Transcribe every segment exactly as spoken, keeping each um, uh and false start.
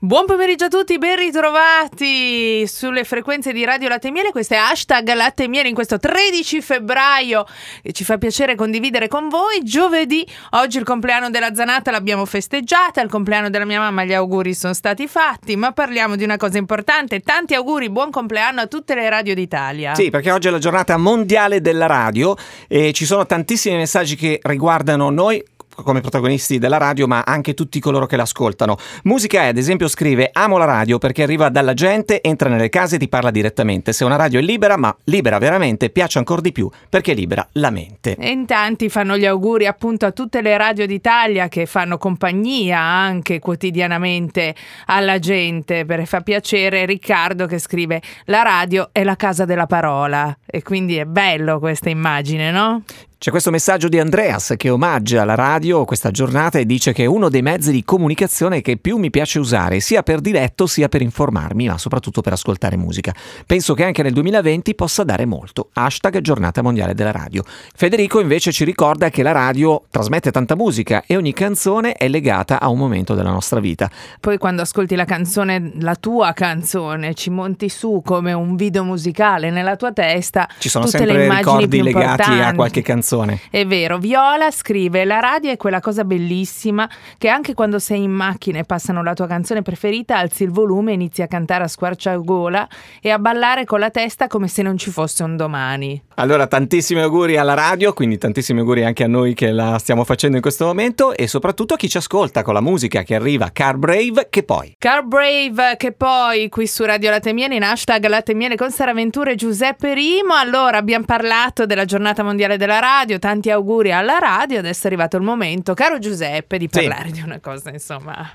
Buon pomeriggio a tutti, ben ritrovati sulle frequenze di Radio Latte e Miele. Questo è hashtag Latte e Miele in questo tredici febbraio e ci fa piacere condividere con voi. Giovedì, oggi il compleanno della Zanata l'abbiamo festeggiata, il compleanno della mia mamma gli auguri sono stati fatti, ma parliamo di una cosa importante. Tanti auguri, buon compleanno a tutte le radio d'Italia. Sì, perché oggi è la giornata mondiale della radio e ci sono tantissimi messaggi che riguardano noi come protagonisti della radio, ma anche tutti coloro che l'ascoltano. Musica è, ad esempio, scrive: amo la radio perché arriva dalla gente, entra nelle case e ti parla direttamente. Se una radio è libera, ma libera veramente, piace ancora di più perché libera la mente. E in tanti fanno gli auguri appunto a tutte le radio d'Italia che fanno compagnia anche quotidianamente alla gente. Per fa piacere Riccardo che scrive: la radio è la casa della parola, e quindi è bello questa immagine, no? C'è questo messaggio di Andreas che omaggia la radio questa giornata e dice che è uno dei mezzi di comunicazione che più mi piace usare, sia per diletto sia per informarmi, ma soprattutto per ascoltare musica. Penso che anche nel duemilaventi possa dare molto. Hashtag giornata mondiale della radio. Federico invece ci ricorda che la radio trasmette tanta musica e ogni canzone è legata a un momento della nostra vita. Poi quando ascolti la canzone, la tua canzone, ci monti su come un video musicale nella tua testa. Ci sono tutte sempre le immagini ricordi più legati importanti. a qualche canzone. È vero. Viola scrive: la radio è quella cosa bellissima che anche quando sei in macchina e passano la tua canzone preferita alzi il volume e inizi a cantare a squarciagola e a ballare con la testa come se non ci fosse un domani. Allora, tantissimi auguri alla radio, quindi tantissimi auguri anche a noi che la stiamo facendo in questo momento e soprattutto a chi ci ascolta con la musica che arriva. Car Brave, che poi Car Brave, che poi qui su Radio Latte e Miele in hashtag Latte e Miele con Sara Ventura e Giuseppe Rimo. Allora, abbiamo parlato della giornata mondiale della radio, tanti auguri alla radio, adesso è arrivato il momento, caro Giuseppe, di parlare sì. di una cosa insomma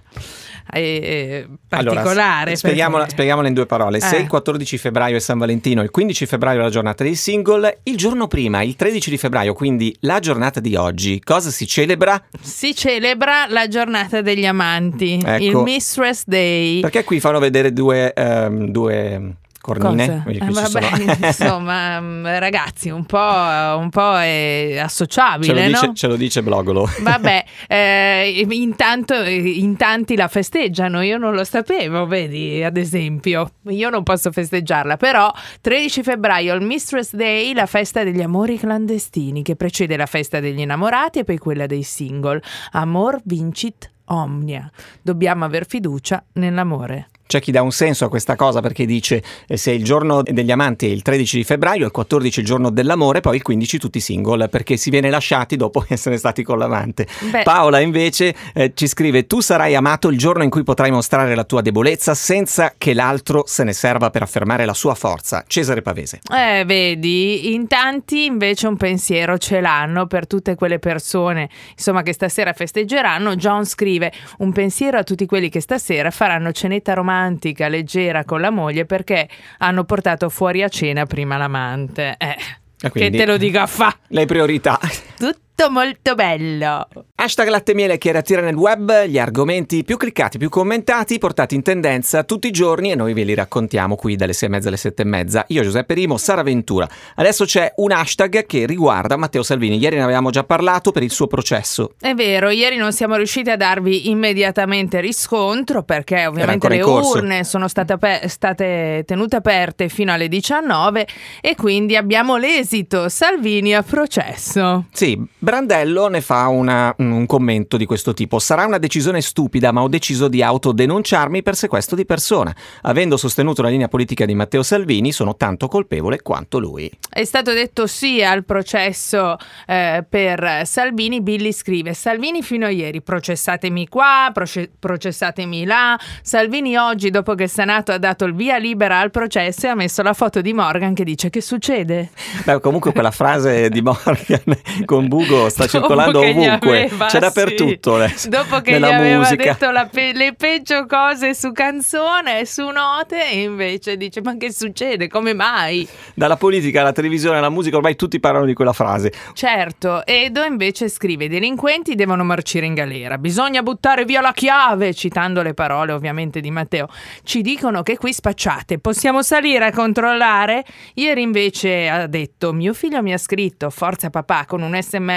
eh, particolare. Allora, spieghiamola, perché... spieghiamola in due parole. eh. Se il quattordici febbraio è San Valentino, il quindici febbraio è la giornata dei single, il giorno prima, il tredici di febbraio, quindi la giornata di oggi, cosa si celebra? Si celebra la giornata degli amanti, ecco. il Mistress Day. Perché qui fanno vedere due... Um, due... cornine, eh, vabbè, sono... insomma, ragazzi, un po', un po' è associabile, ce lo dice, no? Ce lo dice Blogolo. Vabbè, eh, intanto in tanti la festeggiano, io non lo sapevo, vedi, ad esempio, io non posso festeggiarla, però tredici febbraio, il Mistress Day, la festa degli amori clandestini, che precede la festa degli innamorati e poi quella dei single. Amor vincit omnia, dobbiamo aver fiducia nell'amore. C'è chi dà un senso a questa cosa perché dice eh, se il giorno degli amanti è il tredici di febbraio, il quattordici il giorno dell'amore, poi il quindici tutti single perché si viene lasciati dopo essere stati con l'amante. Beh. Paola invece eh, ci scrive: tu sarai amato il giorno in cui potrai mostrare la tua debolezza senza che l'altro se ne serva per affermare la sua forza. Cesare Pavese. Eh, vedi, in tanti invece un pensiero ce l'hanno per tutte quelle persone insomma che stasera festeggeranno. John scrive: un pensiero a tutti quelli che stasera faranno cenetta romantica leggera con la moglie perché hanno portato fuori a cena prima l'amante. Eh, che te lo dica a fa. Le priorità. Tutto molto bello. Hashtag Latte e Miele che attira nel web gli argomenti più cliccati, più commentati, portati in tendenza tutti i giorni e noi ve li raccontiamo qui dalle sei e mezza alle sette e mezza. Io, Giuseppe Rimo, Sara Ventura. Adesso c'è un hashtag che riguarda Matteo Salvini. Ieri ne avevamo già parlato per il suo processo. È vero, ieri non siamo riusciti a darvi immediatamente riscontro perché ovviamente le urne sono state, ap- state tenute aperte fino alle diciannove e quindi abbiamo l'esito. Salvini a processo. Sì, Brandello ne fa una, un commento di questo tipo: sarà una decisione stupida, ma ho deciso di autodenunciarmi per sequestro di persona. Avendo sostenuto la linea politica di Matteo Salvini, sono tanto colpevole quanto lui. È stato detto sì al processo eh, per Salvini. Billy scrive: Salvini fino a ieri, processatemi qua, proce- processatemi là. Salvini oggi, dopo che il Senato ha dato il via libera al processo, ha messo la foto di Morgan che dice: che succede? Beh, comunque quella frase di Morgan con Bugo sta dopo circolando ovunque, aveva, c'è dappertutto sì. adesso, dopo che gli aveva musica. detto la pe- le peggio cose su canzone, su note, e invece dice: ma che succede, come mai? Dalla politica alla televisione alla musica ormai tutti parlano di quella frase. Certo. Edo invece scrive: i delinquenti devono marcire in galera, bisogna buttare via la chiave, citando le parole ovviamente di Matteo. Ci dicono che qui spacciate, possiamo salire a controllare? Ieri invece ha detto: mio figlio mi ha scritto forza papà con un sms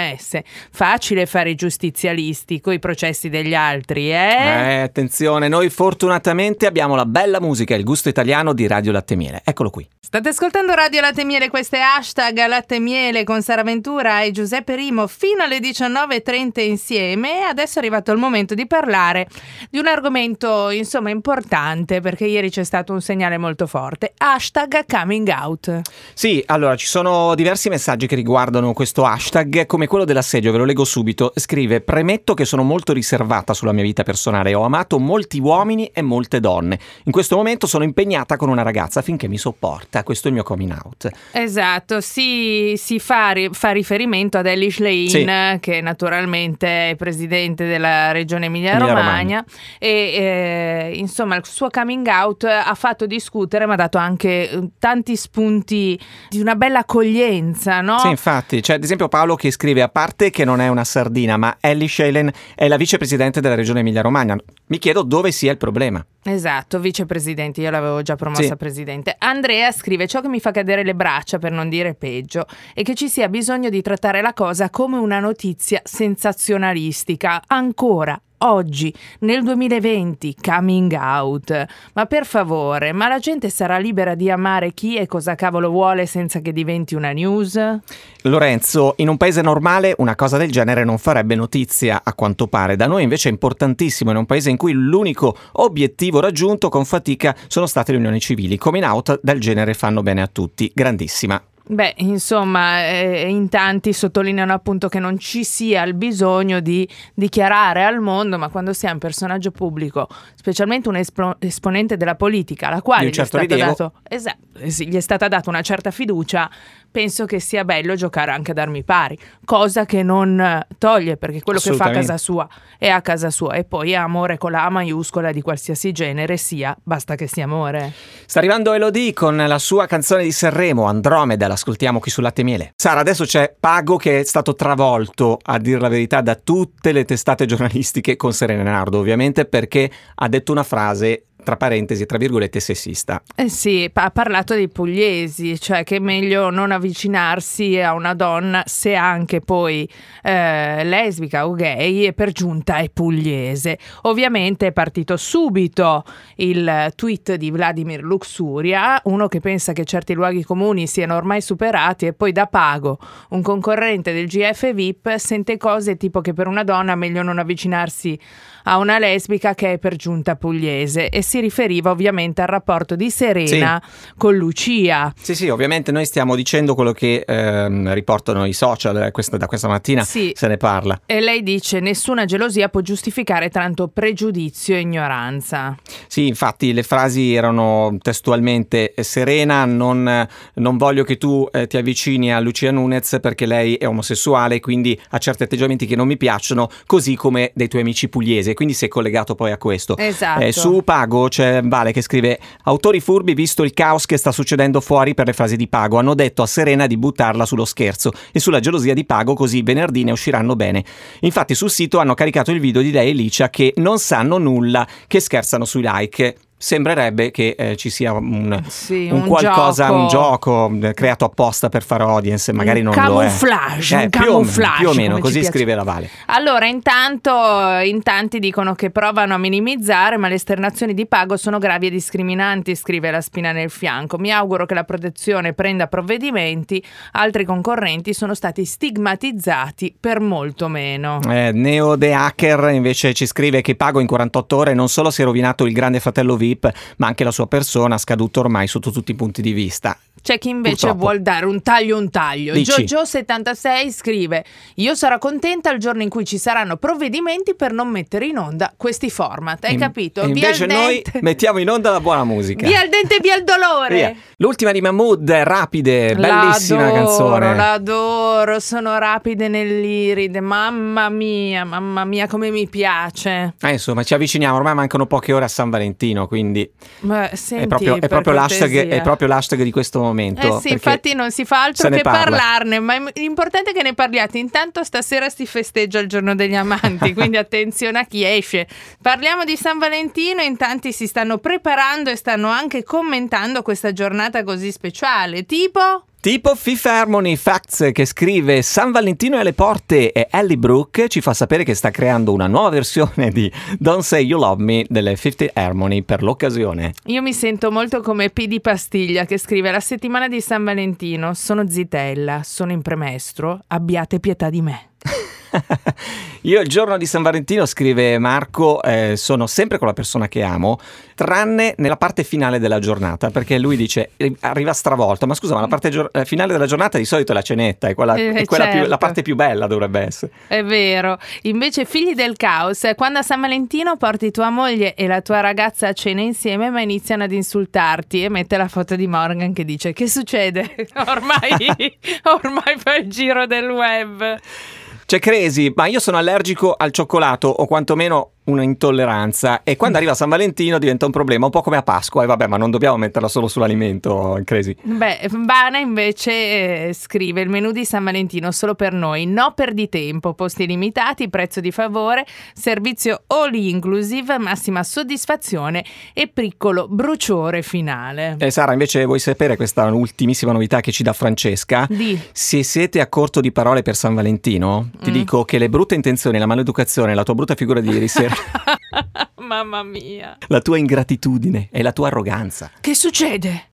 S. Facile fare i giustizialisti coi processi degli altri, eh? Eh, attenzione, noi fortunatamente abbiamo la bella musica e il gusto italiano di Radio Latte e Miele. Eccolo qui. State ascoltando Radio Latte e Miele, questo è Hashtag Latte e Miele con Sara Ventura e Giuseppe Rimo fino alle diciannove e trenta insieme. E adesso è arrivato il momento di parlare di un argomento insomma importante, perché ieri c'è stato un segnale molto forte. Hashtag coming out. Sì, allora ci sono diversi messaggi che riguardano questo hashtag, come quello dell'assedio, ve lo leggo subito. Scrive: premetto che sono molto riservata sulla mia vita personale, ho amato molti uomini e molte donne. In questo momento sono impegnata con una ragazza finché mi sopporta. Questo è il mio coming out. Esatto, si, si fa, fa riferimento ad Elly Schlein, sì, che naturalmente è presidente della regione Emilia-Romagna, e eh, insomma il suo coming out ha fatto discutere, ma ha dato anche tanti spunti di una bella accoglienza, no? Sì, infatti, c'è ad esempio Paolo che scrive: a parte che non è una sardina, ma Elly Schlein è la vicepresidente della regione Emilia-Romagna. Mi chiedo dove sia il problema. Esatto, vicepresidente, io l'avevo già promossa sì. presidente. Andrea scrive: ciò che mi fa cadere le braccia, per non dire peggio, è che ci sia bisogno di trattare la cosa come una notizia sensazionalistica. Ancora oggi, nel duemilaventi, coming out. Ma per favore, ma la gente sarà libera di amare chi e cosa cavolo vuole senza che diventi una news? Lorenzo, in un paese normale una cosa del genere non farebbe notizia, a quanto pare. Da noi invece è importantissimo, in un paese in cui l'unico obiettivo raggiunto con fatica sono state le unioni civili. Coming out del genere fanno bene a tutti. Grandissima. Beh, insomma, eh, in tanti sottolineano appunto che non ci sia il bisogno di dichiarare al mondo, ma quando si è un personaggio pubblico, specialmente un espo- esponente della politica, alla quale un certo gli, è stata dato, esatto, gli è stata data una certa fiducia, penso che sia bello giocare anche ad armi pari, cosa che non toglie, perché quello che fa a casa sua è a casa sua, e poi è amore con la A maiuscola di qualsiasi genere sia, basta che sia amore. Sta arrivando Elodie con la sua canzone di Sanremo, Andromeda, l'ascoltiamo qui su Latte e Miele. Sara, adesso c'è Pago che è stato travolto, a dir la verità, da tutte le testate giornalistiche, con Serena Nardo ovviamente, perché ha detto una frase tra parentesi, tra virgolette, sessista. Eh sì, ha parlato dei pugliesi, cioè che è meglio non avvicinarsi a una donna se anche poi eh, lesbica o gay e per giunta è pugliese. Ovviamente è partito subito il tweet di Vladimir Luxuria, uno che pensa che certi luoghi comuni siano ormai superati, e poi da Pago, un concorrente del G F V I P, sente cose tipo che per una donna è meglio non avvicinarsi a una lesbica che è per giunta pugliese, e si riferiva ovviamente al rapporto di Serena sì. con Lucia. Sì, sì, ovviamente noi stiamo dicendo quello che ehm, riportano i social, questo, da questa mattina sì. se ne parla. E lei dice: nessuna gelosia può giustificare tanto pregiudizio e ignoranza. Sì, infatti le frasi erano testualmente: Serena, non, non voglio che tu eh, ti avvicini a Lucia Nunez perché lei è omosessuale, quindi ha certi atteggiamenti che non mi piacciono, così come dei tuoi amici pugliesi. Quindi si è collegato poi a questo. Esatto. Eh, su Pago c'è Vale che scrive: autori furbi, visto il caos che sta succedendo fuori per le frasi di Pago, hanno detto a Serena di buttarla sullo scherzo e sulla gelosia di Pago, così venerdì ne usciranno bene. Infatti sul sito hanno caricato il video di lei e Licia che non sanno nulla, che scherzano sui like. Sembrerebbe che eh, ci sia un, sì, un, un qualcosa, gioco. un gioco creato apposta per fare audience, magari un non camouflage, lo è. Eh, un più camouflage, più o meno, così piace. Scrive la Vale. Allora, intanto in tanti dicono che provano a minimizzare, ma le esternazioni di Pago sono gravi e discriminanti, scrive La Spina nel Fianco. Mi auguro che la protezione prenda provvedimenti, altri concorrenti sono stati stigmatizzati per molto meno. Eh, Neo The Hacker invece ci scrive che Pago in quarantotto ore non solo si è rovinato il Grande Fratello V I P, ma anche la sua persona, scaduto ormai sotto tutti i punti di vista. C'è chi invece Purtroppo. vuol dare un taglio un taglio. Jojo settantasei scrive: io sarò contenta il giorno in cui ci saranno provvedimenti per non mettere in onda questi format. Hai in, capito? E via invece noi mettiamo in onda la buona musica. Via il dente, via il dolore. Via. L'ultima di Mahmood, Rapide, bellissima l'adoro, canzone. L'adoro, sono rapide nell'iride. Mamma mia, mamma mia come mi piace. Eh, insomma, ci avviciniamo, ormai mancano poche ore a San Valentino, quindi Ma, senti, è proprio, è proprio l'hashtag, è proprio l'hashtag di questo momento. Eh sì, infatti non si fa altro che parla. parlarne, ma l'importante è che ne parliate. Intanto stasera si festeggia il giorno degli amanti, quindi attenzione a chi esce. Parliamo di San Valentino, in tanti si stanno preparando e stanno anche commentando questa giornata così speciale, tipo... Tipo Fifth Harmony Facts, che scrive: San Valentino è alle porte, e Ellie Brooke ci fa sapere che sta creando una nuova versione di Don't Say You Love Me delle Fifth Harmony per l'occasione. Io mi sento molto come P di Pastiglia, che scrive: la settimana di San Valentino, sono zitella, sono in premestro, abbiate pietà di me. Io il giorno di San Valentino, scrive Marco, eh, sono sempre con la persona che amo, tranne nella parte finale della giornata, perché lui dice, eh, arriva stravolto, ma scusa, ma la parte gior- la finale della giornata di solito è la cenetta, è quella, Eh, è quella certo. più, la parte più bella dovrebbe essere. È vero. Invece figli del caos, quando a San Valentino porti tua moglie e la tua ragazza a cena insieme, ma iniziano ad insultarti, e mette la foto di Morgan che dice: che succede? Ormai, ormai fa il giro del web. C'è Crazy, ma io sono allergico al cioccolato, o quantomeno una intolleranza, e quando arriva San Valentino diventa un problema, un po' come a Pasqua, e vabbè, ma non dobbiamo metterla solo sull'alimento, Crazy. Beh, Vana invece eh, scrive: il menù di San Valentino solo per noi, no perditempo, posti limitati, prezzo di favore, servizio all inclusive, massima soddisfazione e piccolo bruciore finale. E Sara, invece vuoi sapere questa ultimissima novità che ci dà Francesca? Di. Se siete a corto di parole per San Valentino, ti Mm. dico che le brutte intenzioni, la maleducazione, la tua brutta figura di ieri sera, Mamma mia. la tua ingratitudine e la tua arroganza Che succede?